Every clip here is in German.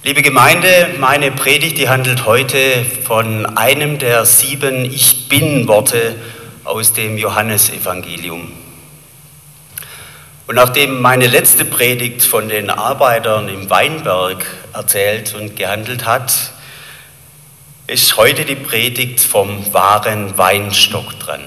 Liebe Gemeinde, meine Predigt, die handelt heute von einem der 7 Ich Bin-Worte aus dem Johannesevangelium. Und nachdem meine letzte Predigt von den Arbeitern im Weinberg erzählt und gehandelt hat, ist heute die Predigt vom wahren Weinstock dran.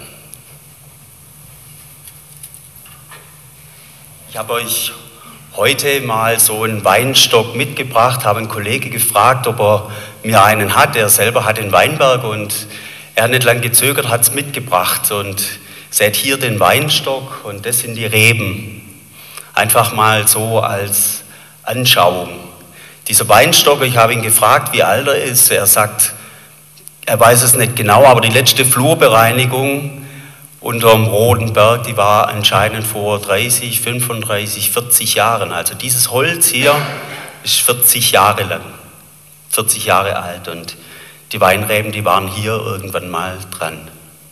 Ich habe euch heute mal so einen Weinstock mitgebracht, habe einen Kollege gefragt, ob er mir einen hat. Er selber hat den Weinberg und er hat nicht lange gezögert, hat es mitgebracht. Und seht hier den Weinstock und das sind die Reben. Einfach mal so als Anschauung. Dieser Weinstock, ich habe ihn gefragt, wie alt er ist. Er sagt, er weiß es nicht genau, aber die letzte Flurbereinigung unterm Roten Berg, die war anscheinend vor 30, 35, 40 Jahren. Also dieses Holz hier ist 40 Jahre lang, 40 Jahre alt und die Weinreben, die waren hier irgendwann mal dran.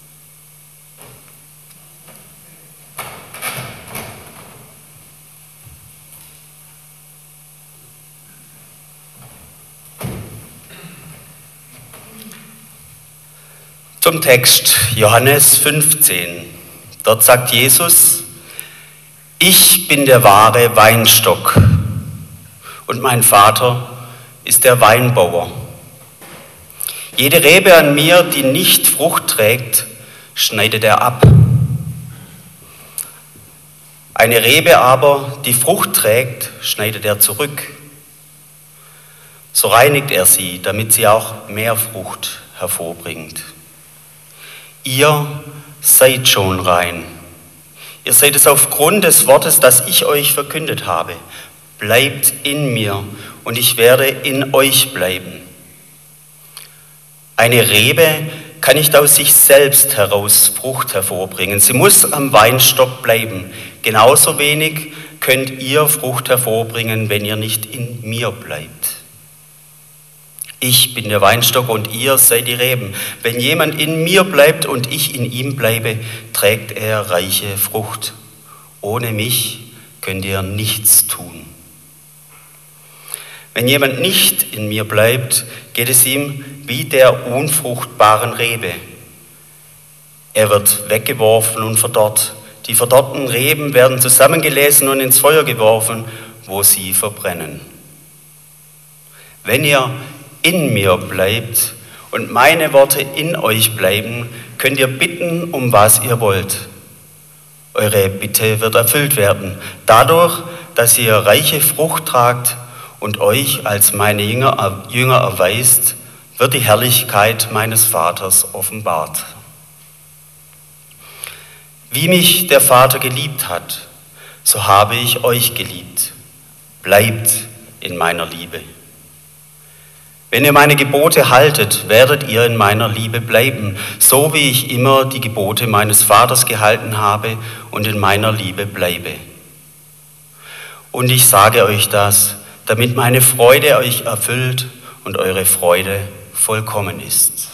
Zum Text, Johannes 15. Dort sagt Jesus, ich bin der wahre Weinstock und mein Vater ist der Weinbauer. Jede Rebe an mir, die nicht Frucht trägt, schneidet er ab. Eine Rebe aber, die Frucht trägt, schneidet er zurück. So reinigt er sie, damit sie auch mehr Frucht hervorbringt. Ihr seid schon rein. Ihr seid es aufgrund des Wortes, das ich euch verkündet habe. Bleibt in mir und ich werde in euch bleiben. Eine Rebe kann nicht aus sich selbst heraus Frucht hervorbringen. Sie muss am Weinstock bleiben. Genauso wenig könnt ihr Frucht hervorbringen, wenn ihr nicht in mir bleibt. Ich bin der Weinstock und ihr seid die Reben. Wenn jemand in mir bleibt und ich in ihm bleibe, trägt er reiche Frucht. Ohne mich könnt ihr nichts tun. Wenn jemand nicht in mir bleibt, geht es ihm wie der unfruchtbaren Rebe. Er wird weggeworfen und verdorrt. Die verdorrten Reben werden zusammengelesen und ins Feuer geworfen, wo sie verbrennen. Wenn ihr in mir bleibt und meine Worte in euch bleiben, könnt ihr bitten, um was ihr wollt. Eure Bitte wird erfüllt werden, dadurch, dass ihr reiche Frucht tragt und euch als meine Jünger erweist, wird die Herrlichkeit meines Vaters offenbart. Wie mich der Vater geliebt hat, so habe ich euch geliebt. Bleibt in meiner Liebe. Wenn ihr meine Gebote haltet, werdet ihr in meiner Liebe bleiben, so wie ich immer die Gebote meines Vaters gehalten habe und in meiner Liebe bleibe. Und ich sage euch das, damit meine Freude euch erfüllt und eure Freude vollkommen ist.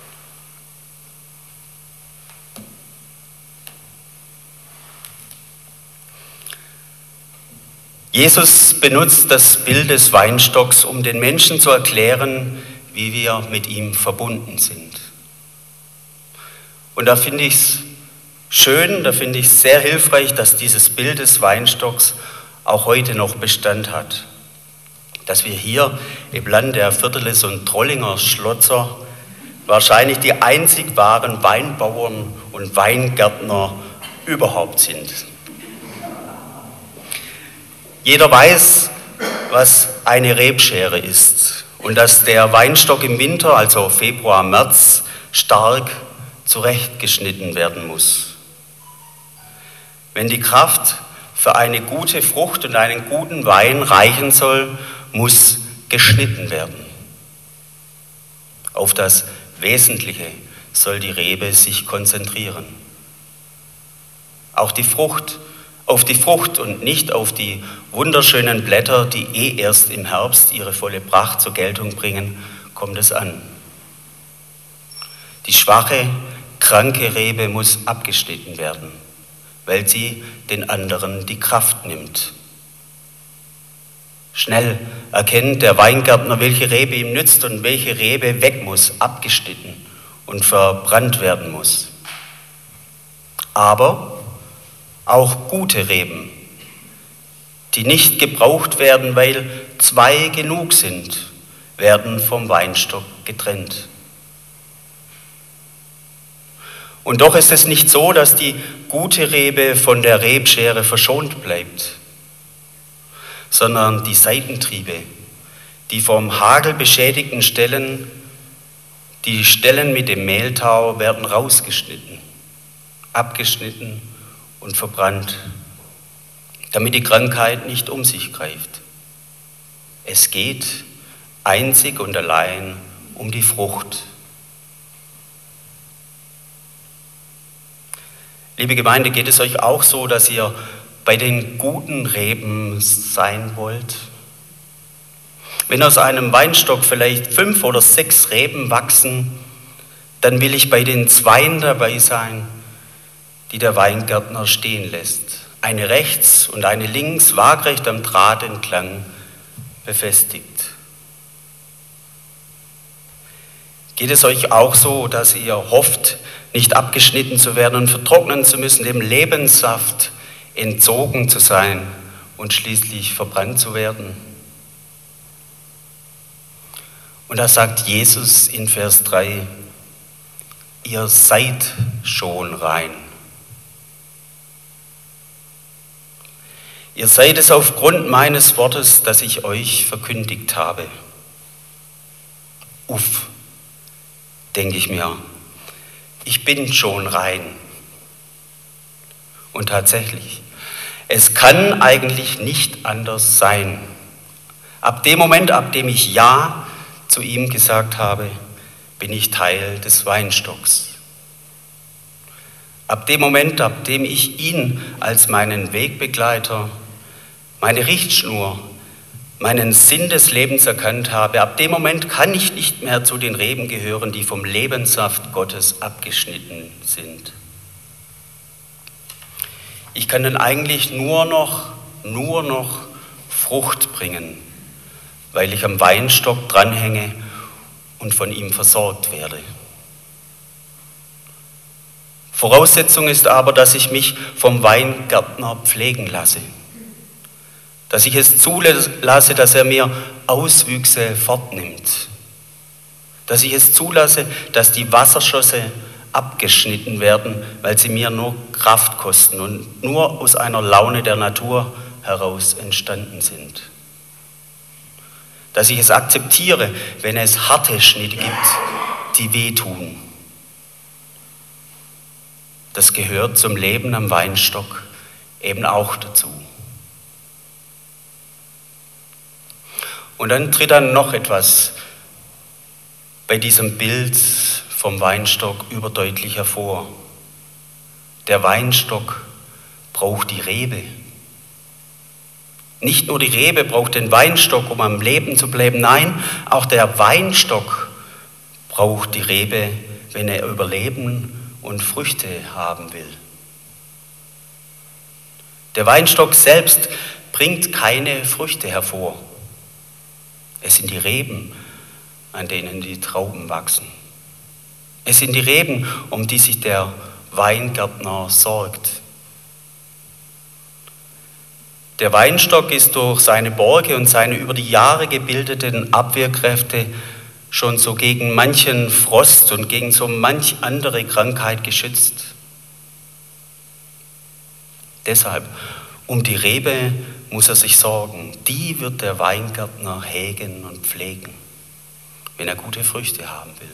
Jesus benutzt das Bild des Weinstocks, um den Menschen zu erklären, wie wir mit ihm verbunden sind. Und da finde ich es schön, da finde ich es sehr hilfreich, dass dieses Bild des Weinstocks auch heute noch Bestand hat. Dass wir hier im Land der Vierteles und Trollinger Schlotzer wahrscheinlich die einzig wahren Weinbauern und Weingärtner überhaupt sind. Jeder weiß, was eine Rebschere ist und dass der Weinstock im Winter, also Februar, März, stark zurechtgeschnitten werden muss. Wenn die Kraft für eine gute Frucht und einen guten Wein reichen soll, muss geschnitten werden. Auf das Wesentliche soll die Rebe sich konzentrieren. Auch auf die Frucht und nicht auf die wunderschönen Blätter, die erst im Herbst ihre volle Pracht zur Geltung bringen, kommt es an. Die schwache, kranke Rebe muss abgeschnitten werden, weil sie den anderen die Kraft nimmt. Schnell erkennt der Weingärtner, welche Rebe ihm nützt und welche Rebe weg muss, abgeschnitten und verbrannt werden muss. Aber auch gute Reben, die nicht gebraucht werden, weil zwei genug sind, werden vom Weinstock getrennt. Und doch ist es nicht so, dass die gute Rebe von der Rebschere verschont bleibt, sondern die Seitentriebe, die vom Hagel beschädigten Stellen, die Stellen mit dem Mehltau werden rausgeschnitten, abgeschnitten und verbrannt, damit die Krankheit nicht um sich greift. Es geht einzig und allein um die Frucht. Liebe Gemeinde, geht es euch auch so, dass ihr bei den guten Reben sein wollt? Wenn aus einem Weinstock vielleicht 5 oder 6 Reben wachsen, dann will ich bei den 2 dabei sein, die der Weingärtner stehen lässt. Eine rechts und eine links, waagrecht am Draht entlang befestigt. Geht es euch auch so, dass ihr hofft, nicht abgeschnitten zu werden und vertrocknen zu müssen, dem Lebenssaft entzogen zu sein und schließlich verbrannt zu werden? Und da sagt Jesus in Vers 3, ihr seid schon rein. Ihr seid es aufgrund meines Wortes, das ich euch verkündigt habe. Uff, denke ich mir, ich bin schon rein. Und tatsächlich, es kann eigentlich nicht anders sein. Ab dem Moment, ab dem ich Ja zu ihm gesagt habe, bin ich Teil des Weinstocks. Ab dem Moment, ab dem ich ihn als meinen Wegbegleiter, meine Richtschnur, meinen Sinn des Lebens erkannt habe, ab dem Moment kann ich nicht mehr zu den Reben gehören, die vom Lebenssaft Gottes abgeschnitten sind. Ich kann dann eigentlich nur noch Frucht bringen, weil ich am Weinstock dranhänge und von ihm versorgt werde. Voraussetzung ist aber, dass ich mich vom Weingärtner pflegen lasse. Dass ich es zulasse, dass er mir Auswüchse fortnimmt. Dass ich es zulasse, dass die Wasserschösse abgeschnitten werden, weil sie mir nur Kraft kosten und nur aus einer Laune der Natur heraus entstanden sind. Dass ich es akzeptiere, wenn es harte Schnitte gibt, die wehtun. Das gehört zum Leben am Weinstock eben auch dazu. Und dann tritt dann noch etwas bei diesem Bild vom Weinstock überdeutlich hervor. Der Weinstock braucht die Rebe. Nicht nur die Rebe braucht den Weinstock, um am Leben zu bleiben. Nein, auch der Weinstock braucht die Rebe, wenn er überleben und Früchte haben will. Der Weinstock selbst bringt keine Früchte hervor. Es sind die Reben, an denen die Trauben wachsen. Es sind die Reben, um die sich der Weingärtner sorgt. Der Weinstock ist durch seine Borke und seine über die Jahre gebildeten Abwehrkräfte schon so gegen manchen Frost und gegen so manch andere Krankheit geschützt. Deshalb, um die Rebe muss er sich sorgen. Die wird der Weingärtner hegen und pflegen, wenn er gute Früchte haben will.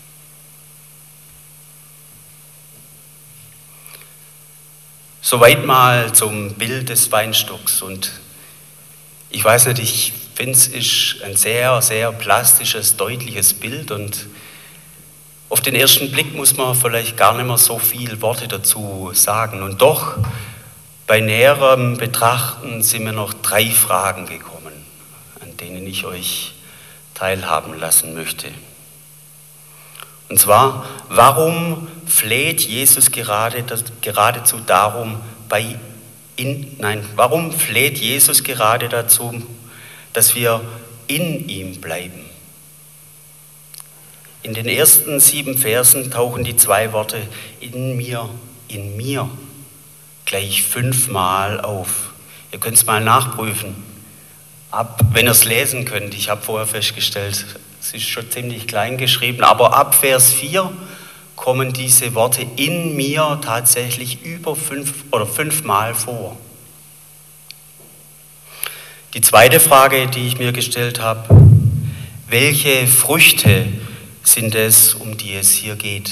Soweit mal zum Bild des Weinstocks. Und ich weiß nicht, ich finde es ist ein sehr, sehr plastisches, deutliches Bild. Und auf den ersten Blick muss man vielleicht gar nicht mehr so viele Worte dazu sagen. Und doch, bei näherem Betrachten sind mir noch 3 Fragen gekommen, an denen ich euch teilhaben lassen möchte. Und zwar, warum fleht Jesus geradezu darum, warum fleht Jesus gerade dazu, dass wir in ihm bleiben. In den ersten 7 Versen tauchen die 2 Worte in mir gleich 5-mal auf. Ihr könnt es mal nachprüfen, wenn ihr es lesen könnt. Ich habe vorher festgestellt, es ist schon ziemlich klein geschrieben, aber ab Vers 4 kommen diese Worte in mir tatsächlich über 5-mal vor. Die zweite Frage, die ich mir gestellt habe: Welche Früchte sind es, um die es hier geht?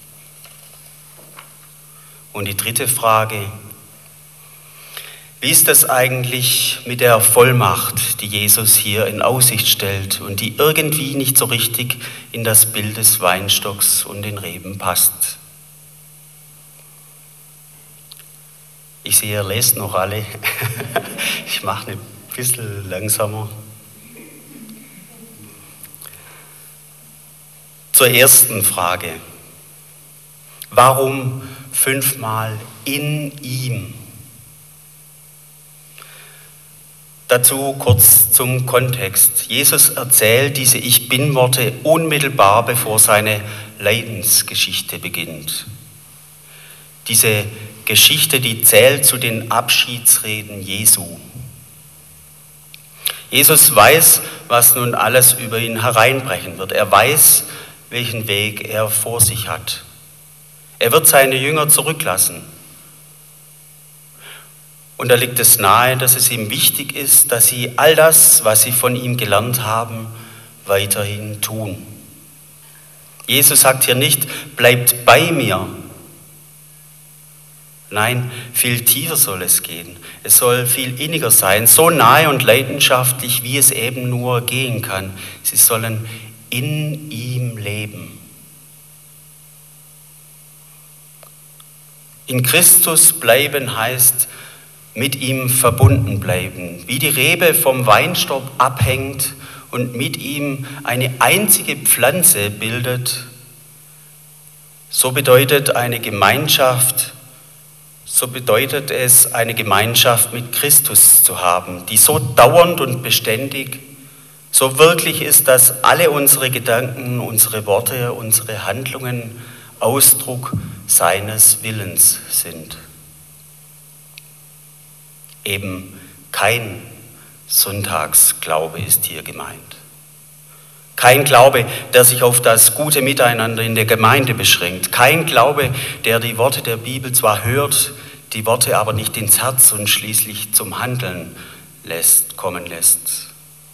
Und die dritte Frage: Wie ist das eigentlich mit der Vollmacht, die Jesus hier in Aussicht stellt und die irgendwie nicht so richtig in das Bild des Weinstocks und den Reben passt? Ich sehe, ihr lest noch alle. Ich mache ein bisschen langsamer. Zur ersten Frage: Warum 5-mal in ihm? Dazu kurz zum Kontext. Jesus erzählt diese Ich-Bin-Worte unmittelbar, bevor seine Leidensgeschichte beginnt. Diese Geschichte, die zählt zu den Abschiedsreden Jesu. Jesus weiß, was nun alles über ihn hereinbrechen wird. Er weiß, welchen Weg er vor sich hat. Er wird seine Jünger zurücklassen. Und da liegt es nahe, dass es ihm wichtig ist, dass sie all das, was sie von ihm gelernt haben, weiterhin tun. Jesus sagt hier nicht: Bleibt bei mir. Nein, viel tiefer soll es gehen. Es soll viel inniger sein, so nahe und leidenschaftlich, wie es eben nur gehen kann. Sie sollen in ihm leben. In Christus bleiben heißt, mit ihm verbunden bleiben, wie die Rebe vom Weinstock abhängt und mit ihm eine einzige Pflanze bildet. So bedeutet es, eine Gemeinschaft mit Christus zu haben, die so dauernd und beständig, so wirklich ist, dass alle unsere Gedanken, unsere Worte, unsere Handlungen Ausdruck seines Willens sind. Eben kein Sonntagsglaube ist hier gemeint. Kein Glaube, der sich auf das gute Miteinander in der Gemeinde beschränkt. Kein Glaube, der die Worte der Bibel zwar hört, die Worte aber nicht ins Herz und schließlich zum Handeln kommen lässt.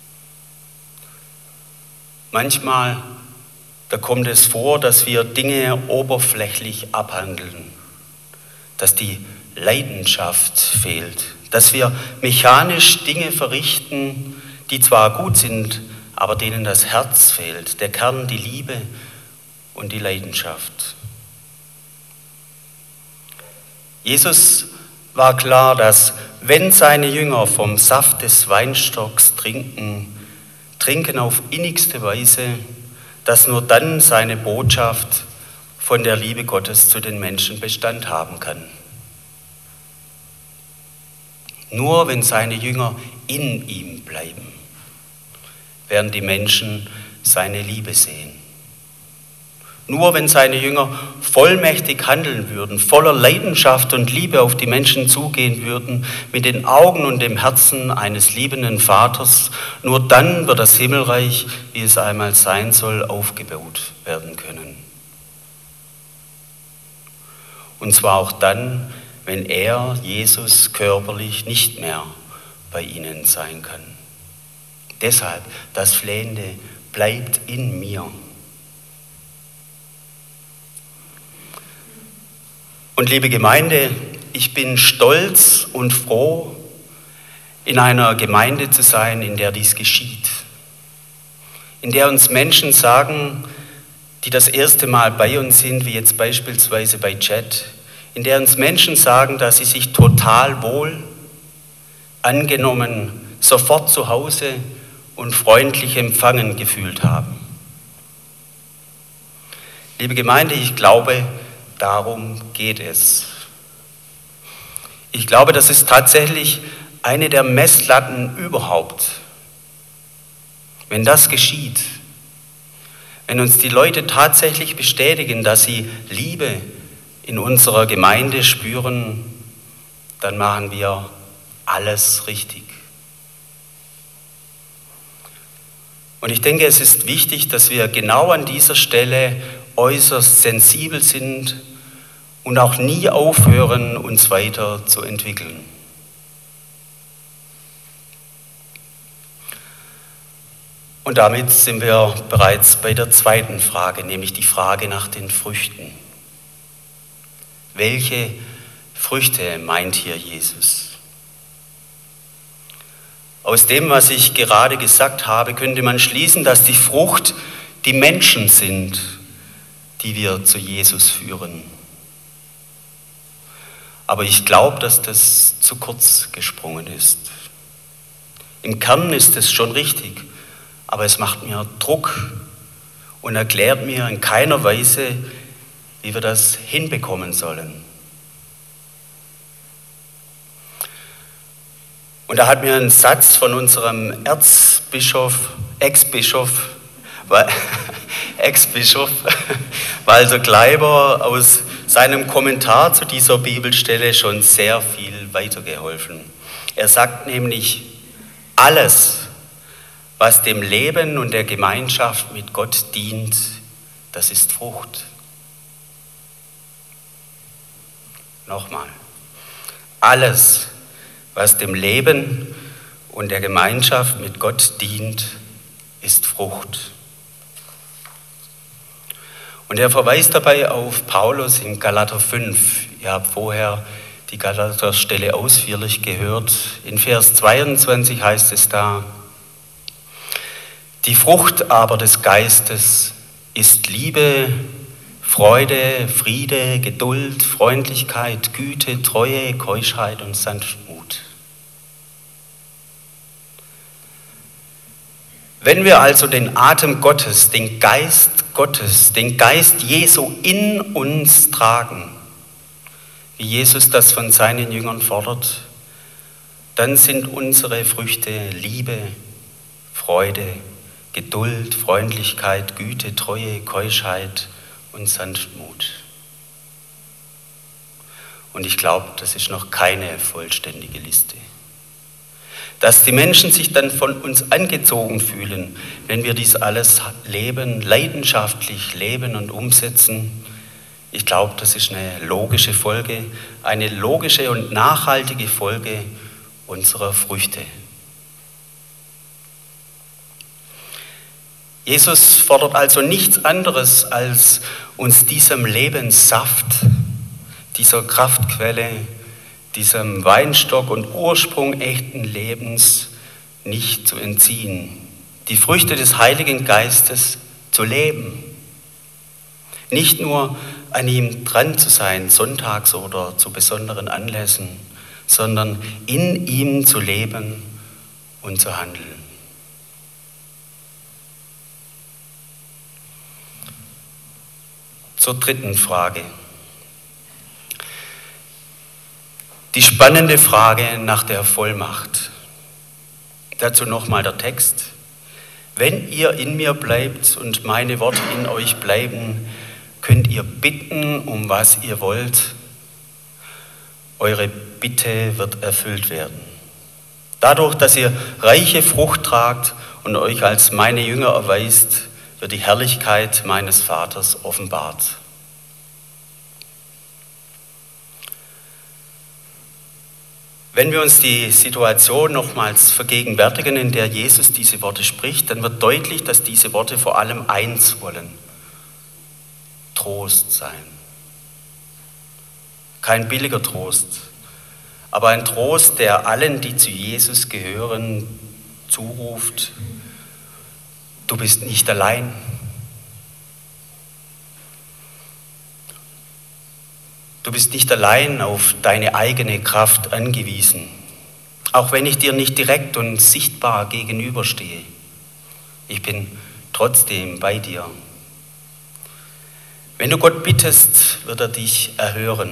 Manchmal, da kommt es vor, dass wir Dinge oberflächlich abhandeln, dass die Leidenschaft fehlt, dass wir mechanisch Dinge verrichten, die zwar gut sind, aber denen das Herz fehlt, der Kern, die Liebe und die Leidenschaft. Jesus war klar, dass wenn seine Jünger vom Saft des Weinstocks trinken auf innigste Weise, dass nur dann seine Botschaft von der Liebe Gottes zu den Menschen Bestand haben kann. Nur wenn seine Jünger in ihm bleiben, werden die Menschen seine Liebe sehen. Nur wenn seine Jünger vollmächtig handeln würden, voller Leidenschaft und Liebe auf die Menschen zugehen würden, mit den Augen und dem Herzen eines liebenden Vaters, nur dann wird das Himmelreich, wie es einmal sein soll, aufgebaut werden können. Und zwar auch dann, wenn er, Jesus, körperlich nicht mehr bei ihnen sein kann. Deshalb das Flehende: Bleibt in mir. Und liebe Gemeinde, ich bin stolz und froh, in einer Gemeinde zu sein, in der dies geschieht. In der uns Menschen sagen, die das erste Mal bei uns sind, wie jetzt beispielsweise bei Chat, in der uns Menschen sagen, dass sie sich total wohl, angenommen, sofort zu Hause und freundlich empfangen gefühlt haben. Liebe Gemeinde, ich glaube, darum geht es. Ich glaube, das ist tatsächlich eine der Messlatten überhaupt, Wenn das geschieht, wenn uns die Leute tatsächlich bestätigen, dass sie Liebe in unserer Gemeinde spüren, dann machen wir alles richtig. Und ich denke, es ist wichtig, dass wir genau an dieser Stelle äußerst sensibel sind und auch nie aufhören, uns weiter zu entwickeln. Und damit sind wir bereits bei der zweiten Frage, nämlich die Frage nach den Früchten. Welche Früchte meint hier Jesus? Aus dem, was ich gerade gesagt habe, könnte man schließen, dass die Frucht die Menschen sind, die wir zu Jesus führen. Aber ich glaube, dass das zu kurz gesprungen ist. Im Kern ist es schon richtig, aber es macht mir Druck und erklärt mir in keiner Weise, wie wir das hinbekommen sollen. Und da hat mir ein Satz von unserem Ex-Bischof Walter Kleiber aus seinem Kommentar zu dieser Bibelstelle schon sehr viel weitergeholfen. Er sagt nämlich, alles, was dem Leben und der Gemeinschaft mit Gott dient, das ist Frucht. Nochmal, alles, was dem Leben und der Gemeinschaft mit Gott dient, ist Frucht. Und er verweist dabei auf Paulus in Galater 5. Ihr habt vorher die Galater-Stelle ausführlich gehört. In Vers 22 heißt es da, die Frucht aber des Geistes ist Liebe, Freude, Friede, Geduld, Freundlichkeit, Güte, Treue, Keuschheit und Sanftmut. Wenn wir also den Atem Gottes, den Geist Gottes, den Geist Jesu in uns tragen, wie Jesus das von seinen Jüngern fordert, dann sind unsere Früchte Liebe, Freude, Geduld, Freundlichkeit, Güte, Treue, Keuschheit und Sanftmut. Und ich glaube, das ist noch keine vollständige Liste. Dass die Menschen sich dann von uns angezogen fühlen, wenn wir dies alles leben, leidenschaftlich leben und umsetzen, ich glaube, das ist eine logische Folge, eine logische und nachhaltige Folge unserer Früchte. Jesus fordert also nichts anderes, als uns diesem Lebenssaft, dieser Kraftquelle, diesem Weinstock und Ursprung echten Lebens nicht zu entziehen, die Früchte des Heiligen Geistes zu leben. Nicht nur an ihm dran zu sein, sonntags oder zu besonderen Anlässen, sondern in ihm zu leben und zu handeln. Zur dritten Frage. Die spannende Frage nach der Vollmacht. Dazu nochmal der Text. Wenn ihr in mir bleibt und meine Worte in euch bleiben, könnt ihr bitten, um was ihr wollt. Eure Bitte wird erfüllt werden. Dadurch, dass ihr reiche Frucht tragt und euch als meine Jünger erweist, wird die Herrlichkeit meines Vaters offenbart. Wenn wir uns die Situation nochmals vergegenwärtigen, in der Jesus diese Worte spricht, dann wird deutlich, dass diese Worte vor allem eins wollen: Trost sein. Kein billiger Trost, aber ein Trost, der allen, die zu Jesus gehören, zuruft: Du bist nicht allein. Du bist nicht allein auf deine eigene Kraft angewiesen, auch wenn ich dir nicht direkt und sichtbar gegenüberstehe. Ich bin trotzdem bei dir. Wenn du Gott bittest, wird er dich erhören.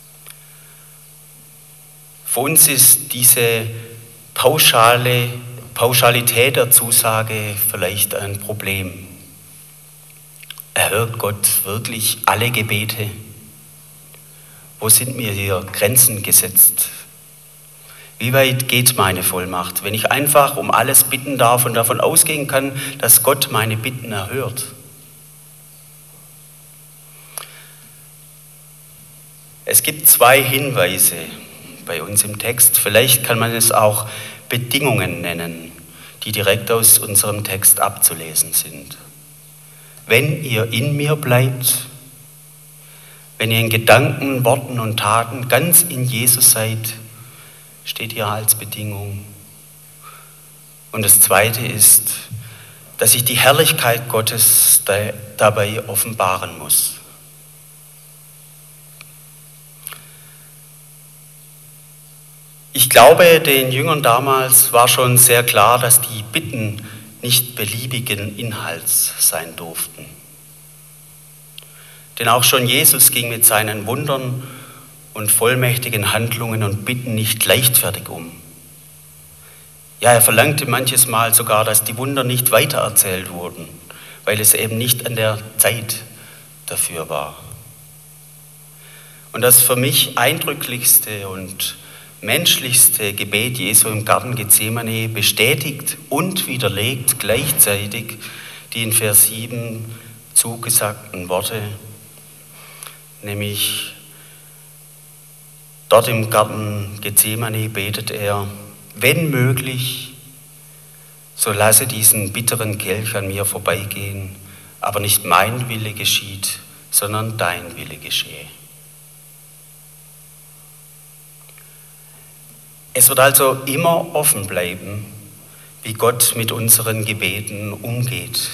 Für uns ist diese pauschale Pauschalität der Zusage vielleicht ein Problem. Erhört Gott wirklich alle Gebete? Wo sind mir hier Grenzen gesetzt? Wie weit geht meine Vollmacht, wenn ich einfach um alles bitten darf und davon ausgehen kann, dass Gott meine Bitten erhört? Es gibt 2 Hinweise bei uns im Text. Vielleicht kann man es auch Bedingungen nennen, die direkt aus unserem Text abzulesen sind. Wenn ihr in mir bleibt, wenn ihr in Gedanken, Worten und Taten ganz in Jesus seid, steht hier als Bedingung. Und das Zweite ist, dass ich die Herrlichkeit Gottes dabei offenbaren muss. Ich glaube, den Jüngern damals war schon sehr klar, dass die Bitten nicht beliebigen Inhalts sein durften. Denn auch schon Jesus ging mit seinen Wundern und vollmächtigen Handlungen und Bitten nicht leichtfertig um. Ja, er verlangte manches Mal sogar, dass die Wunder nicht weitererzählt wurden, weil es eben nicht an der Zeit dafür war. Und das für mich eindrücklichste und menschlichste Gebet Jesu im Garten Gethsemane bestätigt und widerlegt gleichzeitig die in Vers 7 zugesagten Worte, nämlich dort im Garten Gethsemane betet er: Wenn möglich, so lasse diesen bitteren Kelch an mir vorbeigehen, aber nicht mein Wille geschieht, sondern dein Wille geschehe. Es wird also immer offen bleiben, wie Gott mit unseren Gebeten umgeht.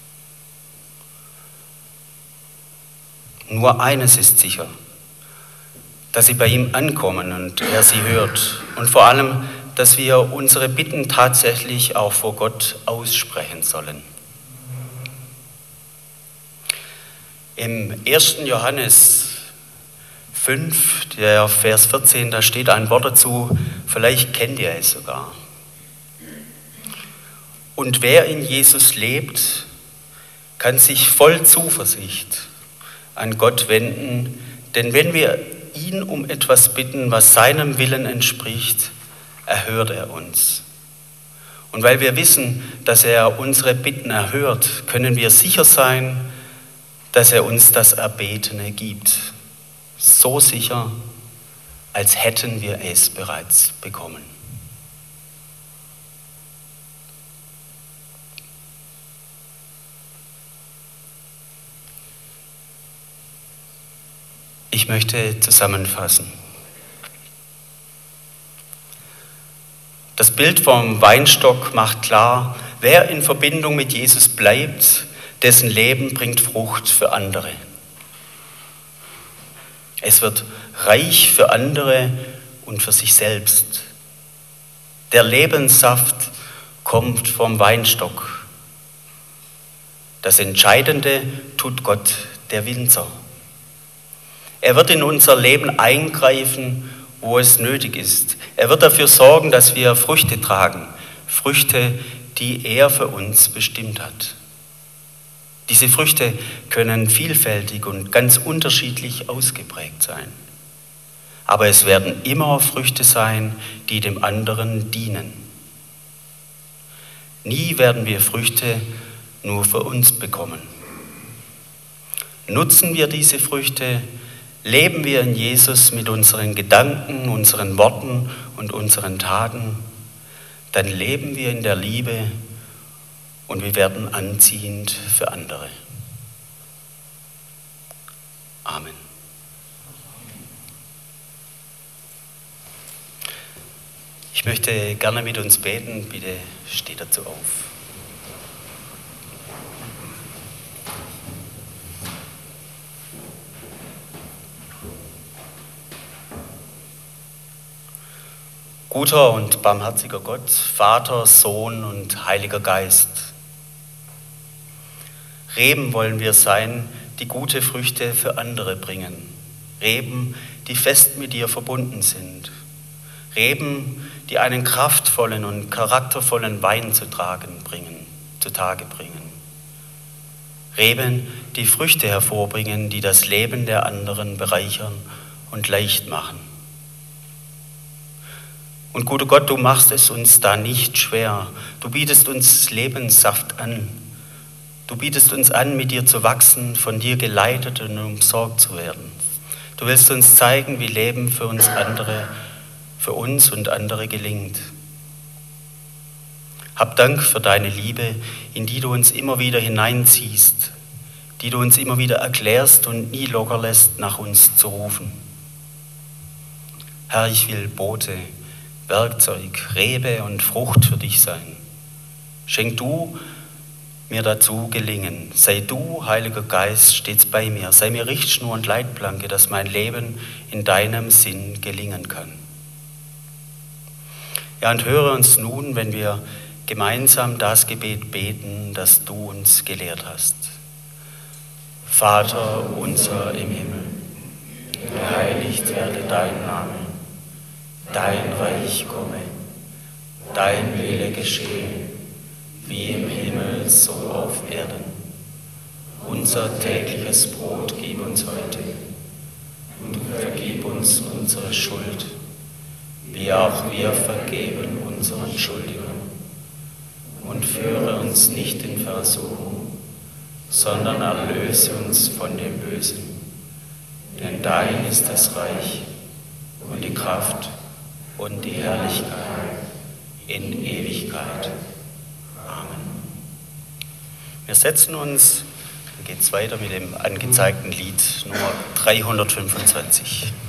Nur eines ist sicher, dass sie bei ihm ankommen und er sie hört. Und vor allem, dass wir unsere Bitten tatsächlich auch vor Gott aussprechen sollen. Im 1. Johannes 5, der Vers 14, da steht ein Wort dazu, vielleicht kennt ihr es sogar. Und wer in Jesus lebt, kann sich voll Zuversicht an Gott wenden, denn wenn wir ihn um etwas bitten, was seinem Willen entspricht, erhört er uns. Und weil wir wissen, dass er unsere Bitten erhört, können wir sicher sein, dass er uns das Erbetene gibt. So sicher, als hätten wir es bereits bekommen. Ich möchte zusammenfassen. Das Bild vom Weinstock macht klar, wer in Verbindung mit Jesus bleibt, dessen Leben bringt Frucht für andere. Es wird reich für andere und für sich selbst. Der Lebenssaft kommt vom Weinstock. Das Entscheidende tut Gott, der Winzer. Er wird in unser Leben eingreifen, wo es nötig ist. Er wird dafür sorgen, dass wir Früchte tragen, Früchte, die er für uns bestimmt hat. Diese Früchte können vielfältig und ganz unterschiedlich ausgeprägt sein. Aber es werden immer Früchte sein, die dem anderen dienen. Nie werden wir Früchte nur für uns bekommen. Nutzen wir diese Früchte, leben wir in Jesus mit unseren Gedanken, unseren Worten und unseren Taten, dann leben wir in der Liebe und wir werden anziehend für andere. Amen. Ich möchte gerne mit uns beten. Bitte steht dazu auf. Guter und barmherziger Gott, Vater, Sohn und Heiliger Geist. Reben wollen wir sein, die gute Früchte für andere bringen. Reben, die fest mit dir verbunden sind. Reben, die einen kraftvollen und charaktervollen Wein zutage bringen. Reben, die Früchte hervorbringen, die das Leben der anderen bereichern und leicht machen. Und guter Gott, du machst es uns da nicht schwer. Du bietest uns Lebenssaft an. Du bietest uns an, mit dir zu wachsen, von dir geleitet und umsorgt zu werden. Du willst uns zeigen, wie Leben für uns und andere gelingt. Hab Dank für deine Liebe, in die du uns immer wieder hineinziehst, die du uns immer wieder erklärst und nie locker lässt, nach uns zu rufen. Herr, ich will Bote, Werkzeug, Rebe und Frucht für dich sein. Schenk du mir dazu gelingen. Sei du, Heiliger Geist, stets bei mir. Sei mir Richtschnur und Leitplanke, dass mein Leben in deinem Sinn gelingen kann. Ja, und höre uns nun, wenn wir gemeinsam das Gebet beten, das du uns gelehrt hast. Vater unser im Himmel, geheiligt werde dein Name, dein Reich komme, dein Wille geschehe, wie im Himmel, so auf Erden. Unser tägliches Brot gib uns heute und vergib uns unsere Schuld, wie auch wir vergeben unseren Schuldigern. Und führe uns nicht in Versuchung, sondern erlöse uns von dem Bösen. Denn dein ist das Reich und die Kraft und die Herrlichkeit in Ewigkeit. Amen. Wir setzen uns, dann geht es weiter mit dem angezeigten Lied Nummer 325.